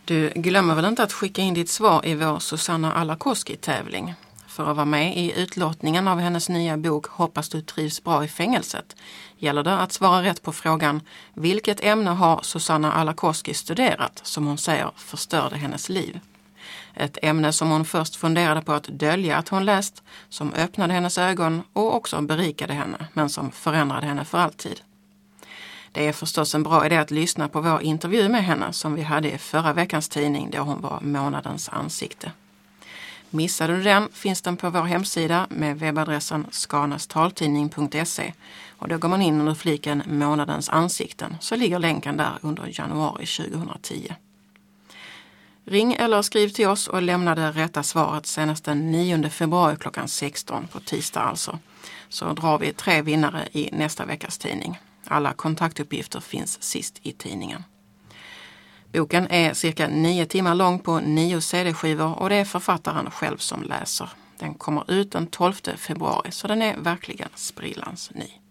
Du glömmer väl inte att skicka in ditt svar i vår Susanna Alakoski-tävling. För att vara med i utlottningen av hennes nya bok Hoppas du trivs bra i fängelset gäller det att svara rätt på frågan: vilket ämne har Susanna Alakoski studerat som hon säger förstörde hennes liv? Ett ämne som hon först funderade på att dölja att hon läst, som öppnade hennes ögon och också berikade henne, men som förändrade henne för alltid. Det är förstås en bra idé att lyssna på vår intervju med henne som vi hade i förra veckans tidning då hon var månadens ansikte. Missade du den finns den på vår hemsida med webbadressen skanastaltidning.se och då går man in under fliken månadens ansikten så ligger länken där under januari 2010. Ring eller skriv till oss och lämna det rätta svaret senast den 9 februari klockan 16 på tisdag alltså. Så drar vi 3 vinnare i nästa veckas tidning. Alla kontaktuppgifter finns sist i tidningen. Boken är cirka 9 timmar lång på 9 CD-skivor och det är författaren själv som läser. Den kommer ut den 12 februari så den är verkligen sprillans ny.